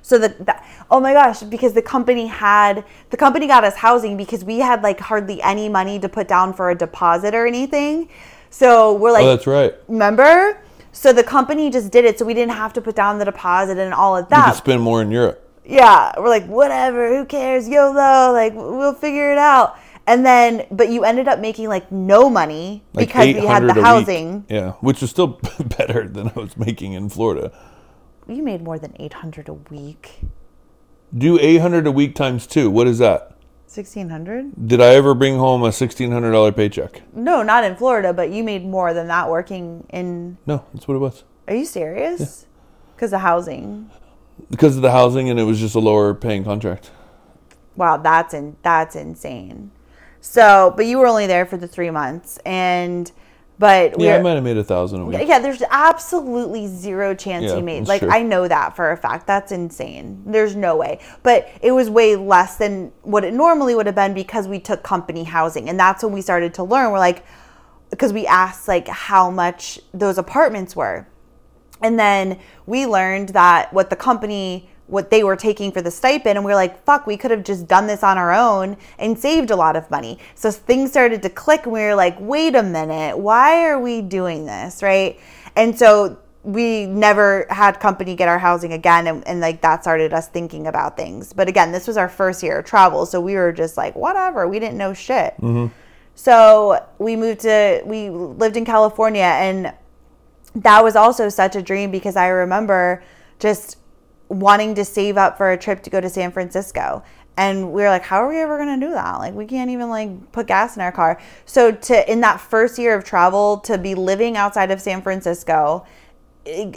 So oh my gosh, because the company got us housing because we had like hardly any money to put down for a deposit or anything. So we're like, oh, that's right. Remember? So the company just did it, so we didn't have to put down the deposit and all of that. You could spend more in Europe. Yeah, we're like, whatever, who cares, YOLO, like we'll figure it out. And then, but you ended up making like no money like because we had the housing. Yeah, which was still better than I was making in Florida. You made more than $800 a week. Do $800 a week times 2. What is that? $1,600. Did I ever bring home a $1,600 paycheck? No, not in Florida, but you made more than that working in. No, that's what it was. Are you serious? Because of housing. Because of the housing, and it was just a lower paying contract. Wow, that's insane. So, but you were only there for the 3 months, I might have made $1,000 a week. Yeah, there's absolutely zero chance you made. Like, true. I know that for a fact. That's insane. There's no way. But it was way less than what it normally would have been because we took company housing, and that's when we started to learn. We're like, because we asked like how much those apartments were, and then we learned that what they were taking for the stipend, and we were like, fuck, we could have just done this on our own and saved a lot of money. So things started to click, and we were like, wait a minute, why are we doing this, right? And so we never had company get our housing again, and like that started us thinking about things. But again, this was our first year of travel, so we were just like, whatever, we didn't know shit. Mm-hmm. So we lived in California, and that was also such a dream because I remember just wanting to save up for a trip to go to San Francisco. And we were like, how are we ever going to do that? Like, we can't even like put gas in our car. So in that first year of travel, to be living outside of San Francisco, the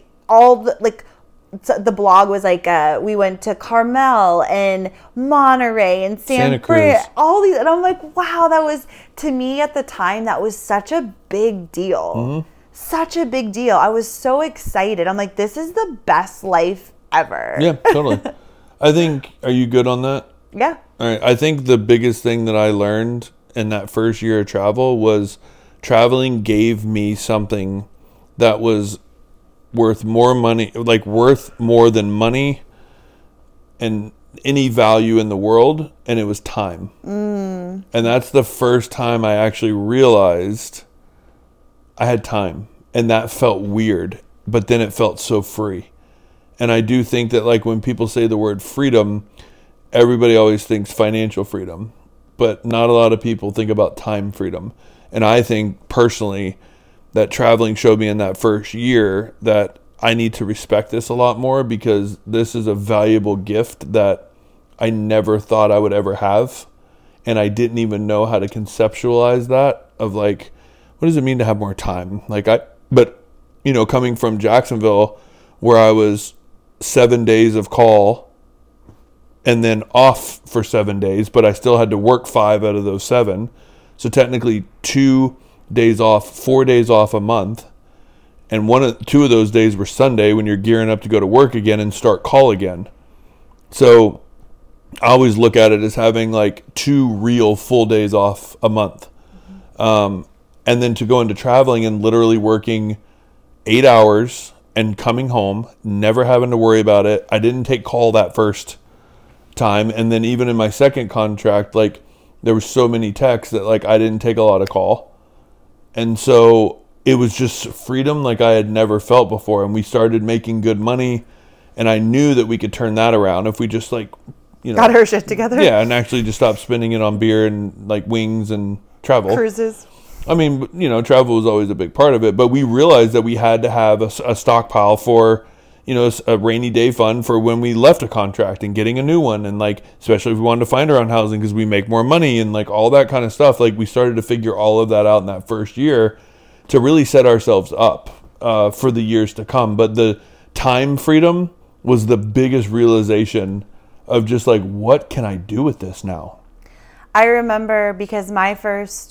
blog was like, we went to Carmel and Monterey and Santa Cruz, all these. And I'm like, wow, that was, to me at the time, that was such a big deal. Mm-hmm. Such a big deal. I was so excited. I'm like, this is the best life ever. Yeah, totally. I think, are you good on that? Yeah. All right. I think the biggest thing that I learned in that first year of travel was traveling gave me something that was worth more money, like worth more than money and any value in the world. And it was time. And that's the first time I actually realized I had time, and that felt weird, but then it felt so free. And I do think that like when people say the word freedom, everybody always thinks financial freedom, but not a lot of people think about time freedom. And I think personally that traveling showed me in that first year that I need to respect this a lot more, because this is a valuable gift that I never thought I would ever have. And I didn't even know how to conceptualize that of like, what does it mean to have more time? But coming from Jacksonville, where I was 7 days of call and then off for 7 days, but I still had to work 5 out of those 7. So technically 2 days off, 4 days off a month. And 2 of those days were Sunday when you're gearing up to go to work again and start call again. So I always look at it as having like 2 real full days off a month. And then to go into traveling and literally working 8 hours and coming home, never having to worry about it. I didn't take call that first time. And then even in my second contract, like there were so many texts that like I didn't take a lot of call. And so it was just freedom like I had never felt before. And we started making good money, and I knew that we could turn that around if we just like, got our shit together. Yeah. And actually just stop spending it on beer and like wings and travel. Cruises. I mean, travel was always a big part of it, but we realized that we had to have a stockpile for, a rainy day fund for when we left a contract and getting a new one. And like, especially if we wanted to find our own housing because we make more money and like all that kind of stuff. Like we started to figure all of that out in that first year to really set ourselves up for the years to come. But the time freedom was the biggest realization of just like, what can I do with this now? I remember because my first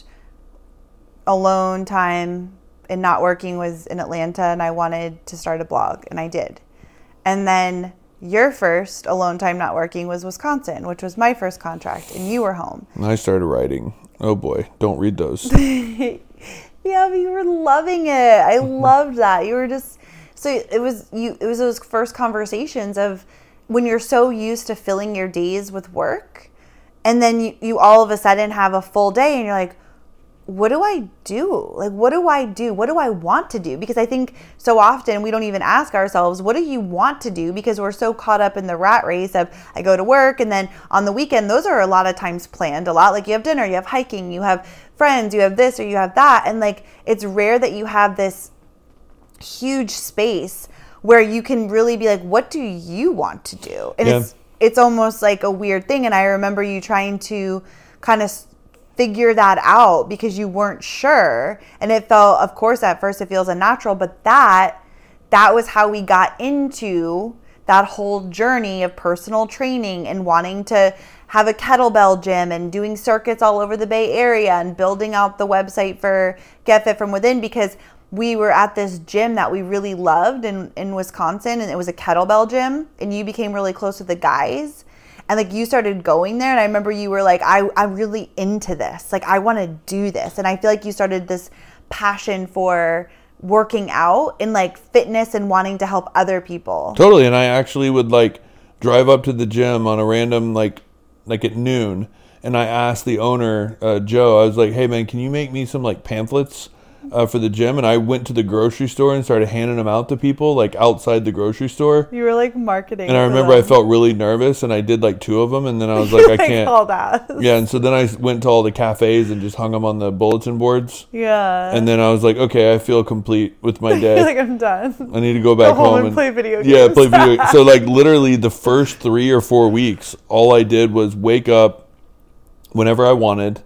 alone time and not working was in Atlanta, and I wanted to start a blog, and I did. And then your first alone time not working was Wisconsin, which was my first contract, and you were home. I started writing. Oh boy, don't read those. Yeah, but you were loving it. I loved that. You were just, so it was those first conversations of when you're so used to filling your days with work, and then you all of a sudden have a full day and you're like, what do I do? Like, what do I do? What do I want to do? Because I think so often we don't even ask ourselves, what do you want to do? Because we're so caught up in the rat race of I go to work, and then on the weekend, those are a lot of times planned a lot. Like, you have dinner, you have hiking, you have friends, you have this or you have that. And like, it's rare that you have this huge space where you can really be like, what do you want to do? And it's almost like a weird thing. And I remember you trying to kind of figure that out because you weren't sure. And it felt, of course, at first it feels unnatural, but that was how we got into that whole journey of personal training and wanting to have a kettlebell gym and doing circuits all over the Bay Area and building out the website for Get Fit From Within, because we were at this gym that we really loved in Wisconsin, and it was a kettlebell gym, and you became really close with the guys. And like, you started going there, and I remember you were like, I'm really into this. Like, I want to do this. And I feel like you started this passion for working out and like fitness and wanting to help other people. Totally. And I actually would like drive up to the gym on a random, like at noon. And I asked the owner, Joe, I was like, hey man, can you make me some like pamphlets for the gym? And I went to the grocery store and started handing them out to people like outside the grocery store. You were like marketing. And I remember I felt really nervous, and I did like 2 of them, and then I was like, I can't. All that. Yeah, and so then I went to all the cafes and just hung them on the bulletin boards. Yeah. And then I was like, okay, I feel complete with my day. Like, I'm done. I need to go back home and play video games. Yeah, play video games. So like literally the first 3 or 4 weeks, all I did was wake up whenever I wanted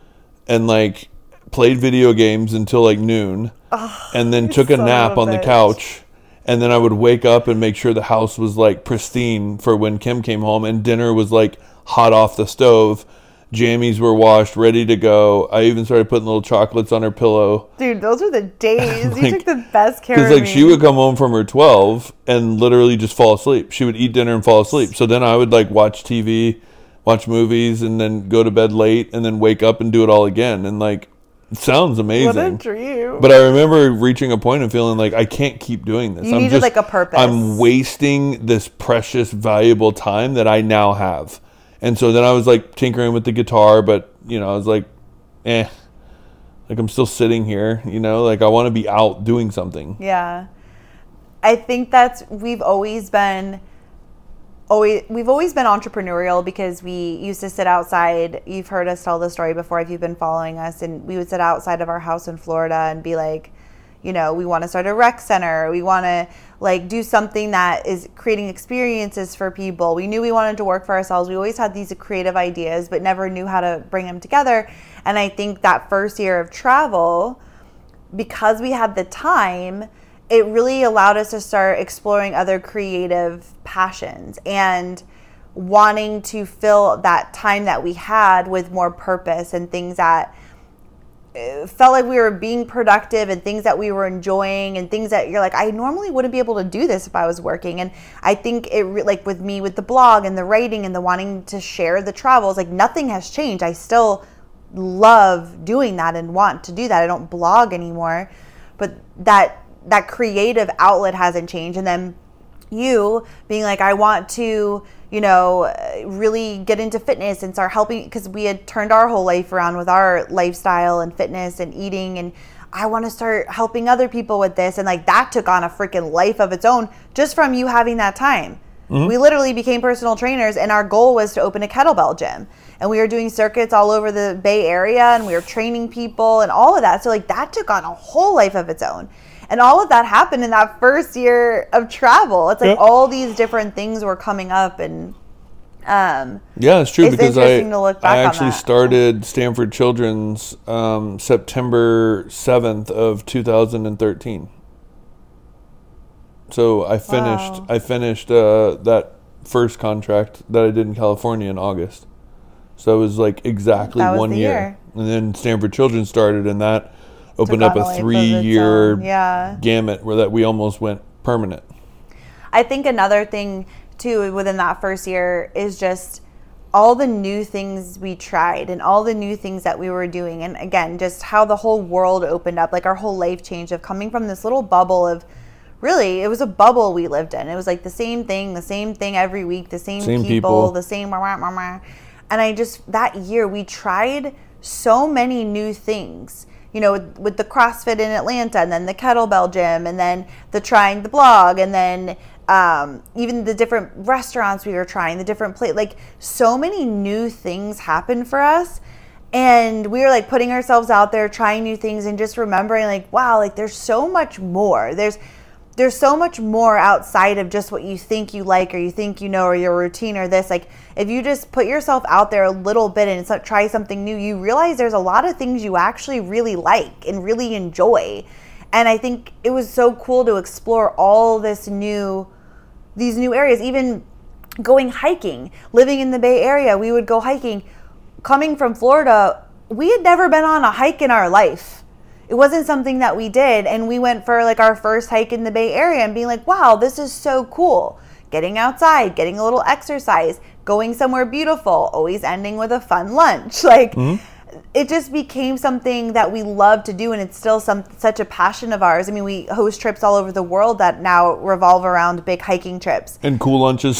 and like played video games until like noon, and then took a nap on the couch, and then I would wake up and make sure the house was like pristine for when Kim came home, and dinner was like hot off the stove, jammies were washed, ready to go. I even started putting little chocolates on her pillow. Dude, those are the days. Like, you took the best care of me. Because like she would come home from her 12 and literally just fall asleep. She would eat dinner and fall asleep. So then I would like watch TV, watch movies, and then go to bed late, and then wake up and do it all again. And like, it sounds amazing. What a dream. But I remember reaching a point and feeling like I can't keep doing this. You needed like a purpose. I'm wasting this precious, valuable time that I now have. And so then I was like tinkering with the guitar, but you know, I was like, like I'm still sitting here, you know, like I want to be out doing something. Yeah. I think we've always been entrepreneurial because we used to sit outside. You've heard us tell the story before if you've been following us, and we would sit outside of our house in Florida and be like, you know, we want to start a rec center. We want to like do something that is creating experiences for people. We knew we wanted to work for ourselves. We always had these creative ideas, but never knew how to bring them together. And I think that first year of travel, because we had the time, it really allowed us to start exploring other creative passions and wanting to fill that time that we had with more purpose and things that felt like we were being productive and things that we were enjoying and things that you're like, I normally wouldn't be able to do this if I was working. And I think it like with me, with the blog and the writing and the wanting to share the travels, like nothing has changed. I still love doing that and want to do that. I don't blog anymore, but that creative outlet hasn't changed. And then you being like, I want to, you know, really get into fitness and start helping, because we had turned our whole life around with our lifestyle and fitness and eating, and I want to start helping other people with this. And like that took on a freaking life of its own just from you having that time. Mm-hmm. We literally became personal trainers, and our goal was to open a kettlebell gym, and we were doing circuits all over the Bay Area, and we were training people and all of that. So like that took on a whole life of its own. And all of that happened in that first year of travel. It's like all these different things were coming up, and yeah, it's true, because I actually started Stanford Children's September 7th of 2013. So I finished that first contract that I did in California in August. So it was like exactly 1 year. And then Stanford Children's started, and that opened up a 3-year gamut where that we almost went permanent. I think another thing too within that first year is just all the new things we tried and all the new things that we were doing. And again, just how the whole world opened up, like our whole life changed of coming from this little bubble of really, it was a bubble we lived in. It was like the same thing every week, the same people, the same. And that year we tried so many new things, you know, with the CrossFit in Atlanta, and then the kettlebell gym, and then trying the blog, and then even the different restaurants we were trying, the different like so many new things happened for us. And we were like putting ourselves out there, trying new things, and just remembering like, wow, like there's so much more. There's so much more outside of just what you think you like, or you think you know, or your routine, or this. Like if you just put yourself out there a little bit and try something new, you realize there's a lot of things you actually really like and really enjoy. And I think it was so cool to explore all these new areas. Even going hiking, living in the Bay Area, we would go hiking. Coming from Florida, we had never been on a hike in our life. It wasn't something that we did. And we went for like our first hike in the Bay Area and being like, wow, this is so cool. Getting outside, getting a little exercise, going somewhere beautiful, always ending with a fun lunch. Like it just became something that we love to do. And it's still such a passion of ours. I mean, we host trips all over the world that now revolve around big hiking trips. And cool lunches.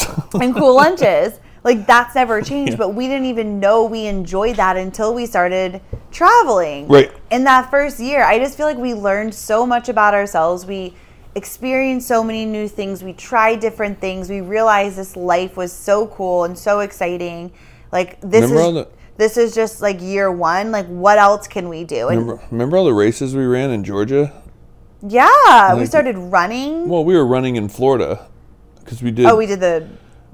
Like that's never changed, but we didn't even know we enjoyed that until we started traveling. Right. In that first year, I just feel like we learned so much about ourselves. We experienced so many new things. We tried different things. We realized this life was so cool and so exciting. Like this is just like year one. Like what else can we do? And remember all the races we ran in Georgia? Yeah, we started running. Well, we were running in Florida because we did. Oh, we did the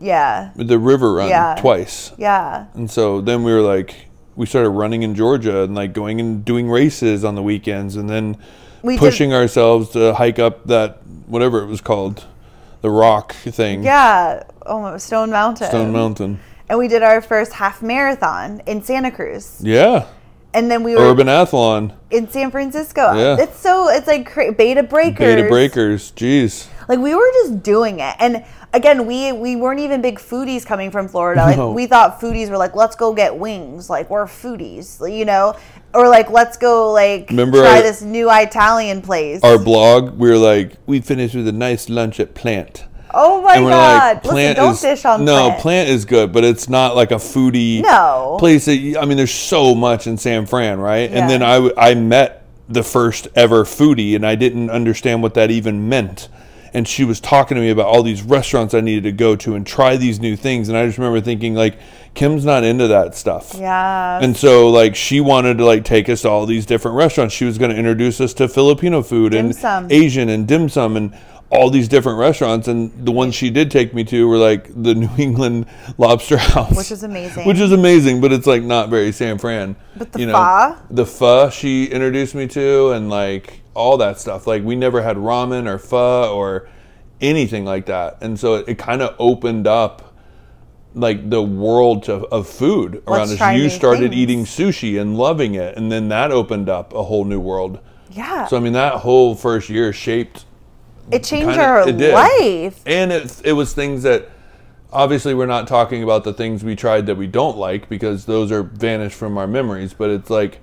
river run twice. Yeah. And so then we were like, we started running in Georgia and like going and doing races on the weekends, and then pushing ourselves to hike up that, whatever it was called, the rock thing. Yeah. Oh, Stone Mountain. Stone Mountain. And we did our first half marathon in Santa Cruz. Yeah. And then we were Urban Athlon in San Francisco. Yeah. It's like Beta Breakers. Beta Breakers. Jeez. Like we were just doing it. And again, we weren't even big foodies coming from Florida. Like we thought foodies were like, let's go get wings. Like we're foodies, you know? Or like, let's go try this new Italian place. Our blog, we were like, we finished with a nice lunch at Plant. Oh my God. Like, Plant don't dish on Plant. No, Plant is good, but it's not like a foodie place. I mean, there's so much in San Fran, right? Yeah. And then I met the first ever foodie, and I didn't understand what that even meant. And she was talking to me about all these restaurants I needed to go to and try these new things. And I just remember thinking, like, Kim's not into that stuff. Yeah. And so, like, she wanted to, like, take us to all these different restaurants. She was going to introduce us to Filipino food and Asian and dim sum and all these different restaurants. And the ones she did take me to were, like, the New England Lobster House. Which is amazing. But it's, like, not very San Fran. But the pho? The pho she introduced me to, and, like, all that stuff. Like, we never had ramen or pho or anything like that. And so it kind of opened up, like, the world of food around us. You started eating sushi and loving it. And then that opened up a whole new world. Yeah. So, I mean, that whole first year shaped. It changed our life. And it was things that, obviously, we're not talking about the things we tried that we don't like, because those are vanished from our memories. But it's like,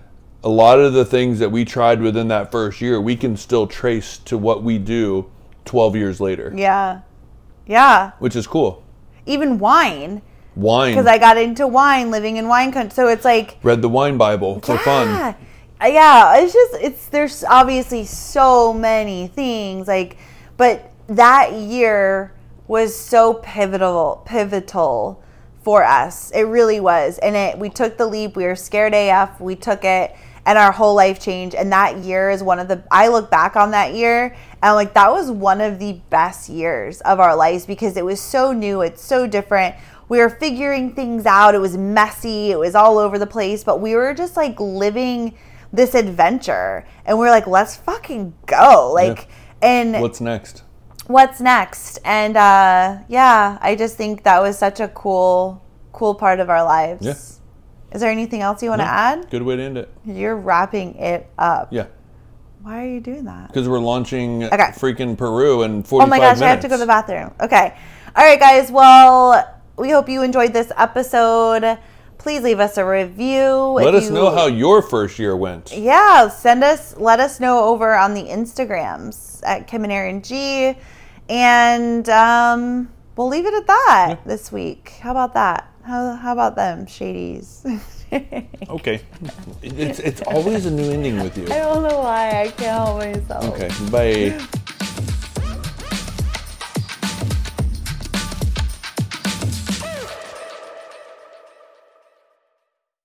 a lot of the things that we tried within that first year, we can still trace to what we do 12 years later. Yeah. Yeah. Which is cool. Even wine. Because I got into wine, living in wine country. So it's like... Read the wine Bible for fun. Yeah. There's obviously so many things. Like, but that year was so pivotal for us. It really was. And we took the leap. We were scared AF. We took it. And our whole life changed. And that year is I look back on that year and I'm like, that was one of the best years of our lives, because it was so new. It's so different. We were figuring things out. It was messy. It was all over the place. But we were just like living this adventure. And we're like, let's fucking go. Like, and what's next? And I just think that was such a cool part of our lives. Yeah. Is there anything else you want to add? Good way to end it. You're wrapping it up. Yeah. Why are you doing that? Because we're launching freaking Peru in 45 minutes. Oh my gosh, I have to go to the bathroom. Okay. All right, guys. Well, we hope you enjoyed this episode. Please leave us a review. Let us know how your first year went. Yeah, let us know over on the Instagrams at Kim and Aaron G. And we'll leave it at that this week. How about that? How about them, Shadies? Okay. It's always a new ending with you. I don't know why. I can't help myself. Okay, bye.